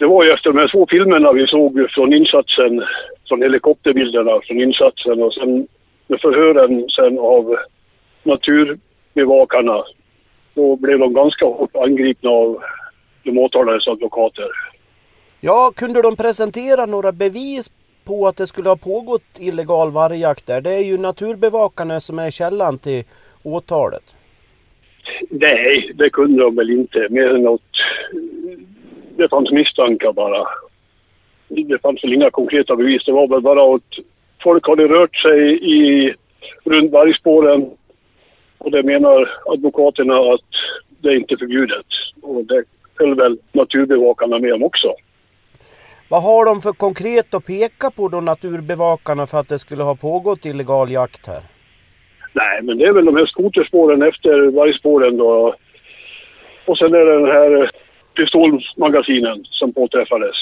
Det var ju efter de här 2 filmerna vi såg från insatsen, från helikopterbilderna från insatsen och sen med förhören sen av naturbevakarna. Då blev de ganska hårt angripna av de åtalades advokater. Ja, kunde de presentera några bevis på att det skulle ha pågått illegal vargjakt där? Det är ju naturbevakarna som är källan till åtalet. Nej, det kunde de väl inte. Mer än något. Det fanns misstankar bara. Det fanns väl inga konkreta bevis. Det var väl bara att folk hade rört sig runt vargspåren. Och det menar advokaterna att det är inte förbjudet. Och det höll väl naturbevakarna med om också. Vad har de för konkret att peka på då, naturbevakarna, för att det skulle ha pågått illegal jakt här? Nej, men det är väl de här skoterspåren efter vargspåren då. Och sen är det den här pistolmagasinen som påträffades.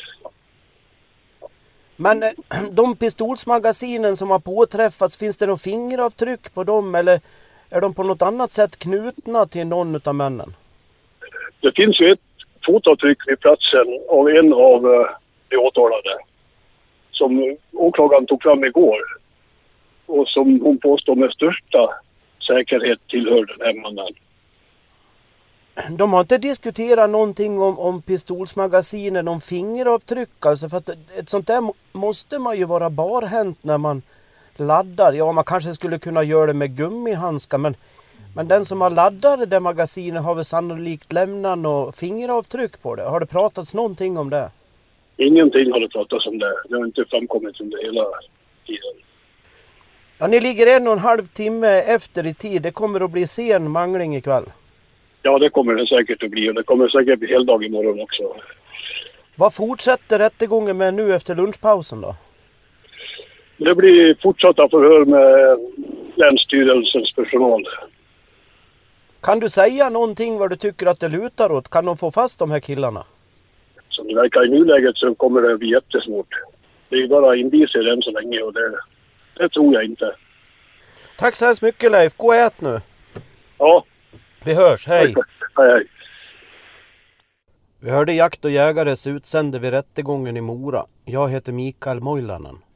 Men de pistolsmagasinen som har påträffats, finns det några fingeravtryck på dem eller är de på något annat sätt knutna till någon av männen? Det finns ju ett fotavtryck vid platsen av en av de åtalade som åklagaren tog fram igår och som hon påstår med största säkerhet tillhör den här mannen. De har inte diskuterat någonting om pistolsmagasinen, om fingeravtryck alltså, för att ett sånt där måste man ju vara barhänt när man laddar. Ja, man kanske skulle kunna göra det med gummihandskar, men den som har laddat det där magasinet har väl sannolikt lämnat något fingeravtryck på det. Har det pratats någonting om det? Ingenting har det pratats om det. Det har inte framkommit under hela tiden. Ja, ni ligger 1,5 timme efter i tid. Det kommer att bli sen mangling ikväll. Ja, det kommer det säkert att bli och det kommer säkert bli heldag imorgon också. Vad fortsätter rättegången med nu efter lunchpausen då? Det blir fortsatta förhör med Länsstyrelsens personal. Kan du säga någonting vad du tycker att det lutar åt? Kan de få fast de här killarna? Som det verkar i nuläget så kommer det bli jättesvårt. Det är bara indicier än så länge och det tror jag inte. Tack så hemskt mycket Leif. Gå och ät nu. Ja. Vi hörs. Hej. Hej. Vi hörde Jakt och jägares utsände vid rättegången i Mora. Jag heter Mikael Moilanen.